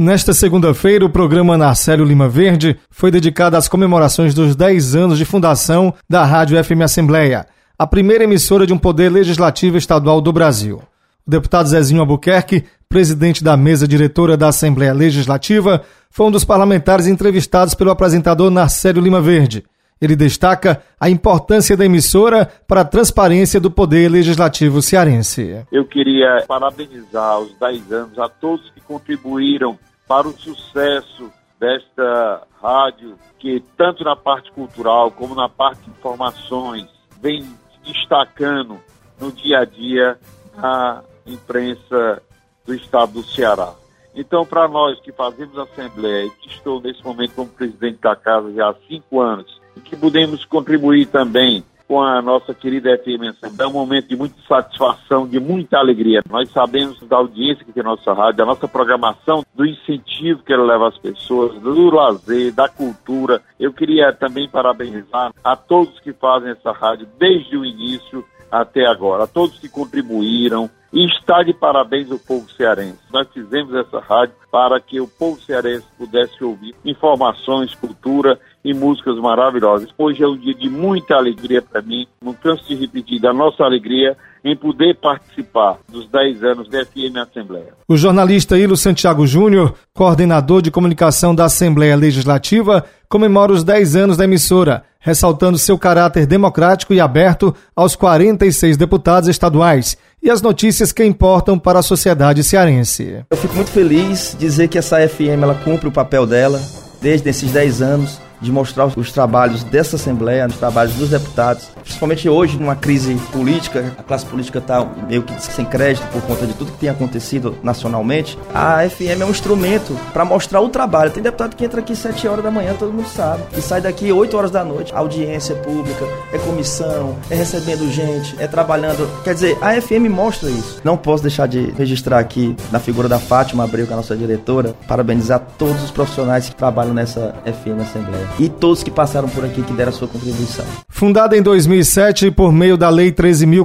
Nesta segunda-feira, o programa Narcélio Lima Verde foi dedicado às comemorações dos 10 anos de fundação da Rádio FM Assembleia, a primeira emissora de um poder legislativo estadual do Brasil. O deputado Zezinho Albuquerque, presidente da mesa diretora da Assembleia Legislativa, foi um dos parlamentares entrevistados pelo apresentador Narcélio Lima Verde. Ele destaca a importância da emissora para a transparência do poder legislativo cearense. Eu queria parabenizar os 10 anos a todos que contribuíram para o sucesso desta rádio, que tanto na parte cultural como na parte de informações vem destacando no dia a dia a imprensa do estado do Ceará. Então, para nós que fazemos a Assembleia, e que estou nesse momento como presidente da casa já há 5 anos, e que podemos contribuir também com a nossa querida FM Assembleia, é um momento de muita satisfação, de muita alegria. Nós sabemos da audiência que tem a nossa rádio, da nossa programação, do incentivo que ela leva às pessoas, do lazer, da cultura. Eu queria também parabenizar a todos que fazem essa rádio desde o início até agora, a todos que contribuíram, e está de parabéns o povo cearense. Nós fizemos essa rádio para que o povo cearense pudesse ouvir informações, cultura e músicas maravilhosas. Hoje é um dia de muita alegria para mim, não canso de repetir da nossa alegria em poder participar dos 10 anos da FM Assembleia. O jornalista Ilo Santiago Júnior, coordenador de comunicação da Assembleia Legislativa, comemora os 10 anos da emissora, ressaltando seu caráter democrático e aberto aos 46 deputados estaduais e as notícias que importam para a sociedade cearense. Eu fico muito feliz de dizer que essa FM ela cumpre o papel dela desde esses 10 anos, de mostrar os trabalhos dessa Assembleia, os trabalhos dos deputados, principalmente hoje, numa crise política, a classe política está meio que sem crédito por conta de tudo que tem acontecido nacionalmente. A FM é um instrumento para mostrar o trabalho. Tem deputado que entra aqui 7 horas da manhã, todo mundo sabe, e sai daqui 8 horas da noite. A audiência pública, é comissão, é recebendo gente, é trabalhando. Quer dizer, a FM mostra isso. Não posso deixar de registrar aqui, na figura da Fátima Abreu, que é a nossa diretora, parabenizar todos os profissionais que trabalham nessa FM Assembleia e todos que passaram por aqui, que deram a sua contribuição. Fundada em 2007 por meio da Lei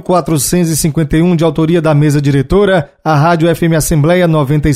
13.451, de autoria da mesa diretora, a Rádio FM Assembleia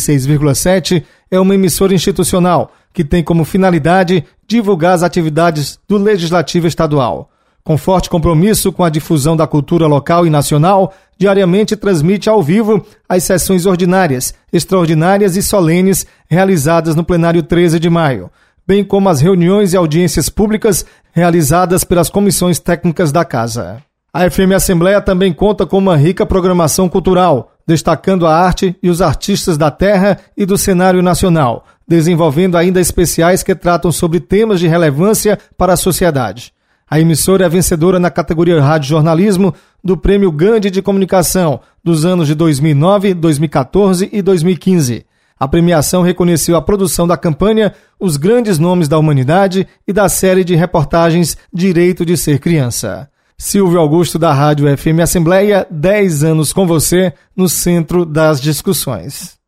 96,7 é uma emissora institucional que tem como finalidade divulgar as atividades do Legislativo Estadual. Com forte compromisso com a difusão da cultura local e nacional, diariamente transmite ao vivo as sessões ordinárias, extraordinárias e solenes realizadas no plenário 13 de maio, bem como as reuniões e audiências públicas realizadas pelas comissões técnicas da Casa. A FM Assembleia também conta com uma rica programação cultural, destacando a arte e os artistas da terra e do cenário nacional, desenvolvendo ainda especiais que tratam sobre temas de relevância para a sociedade. A emissora é vencedora na categoria Rádio Jornalismo do Prêmio Gandhi de Comunicação dos anos de 2009, 2014 e 2015. A premiação reconheceu a produção da campanha Os Grandes Nomes da Humanidade e da série de reportagens Direito de Ser Criança. Silvio Augusto, da Rádio FM Assembleia, 10 anos com você no centro das discussões.